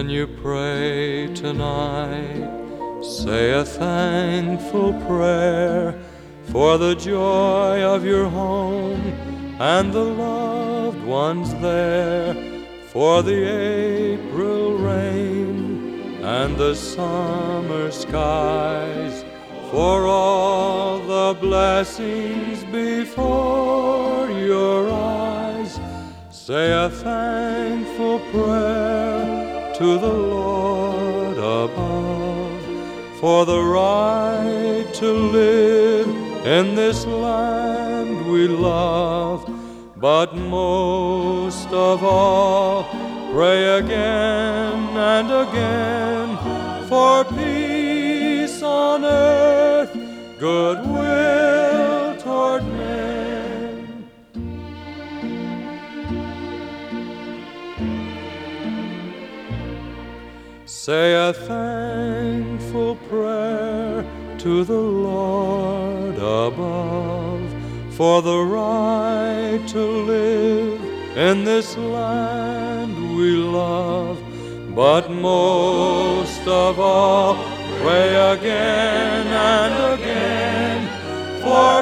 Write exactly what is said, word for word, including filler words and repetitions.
When you pray tonight, say a thankful prayer for the joy of your home and the loved ones there, for the April rain and the summer skies, for all the blessings before your eyes. Say a thankful prayer to the Lord above for the right to live in this land we love. But most of all, pray again and again for peace on earth, goodwill toward men. Say a thankful prayer to the Lord above for the right to live in this land we love. But most of all, pray again and again for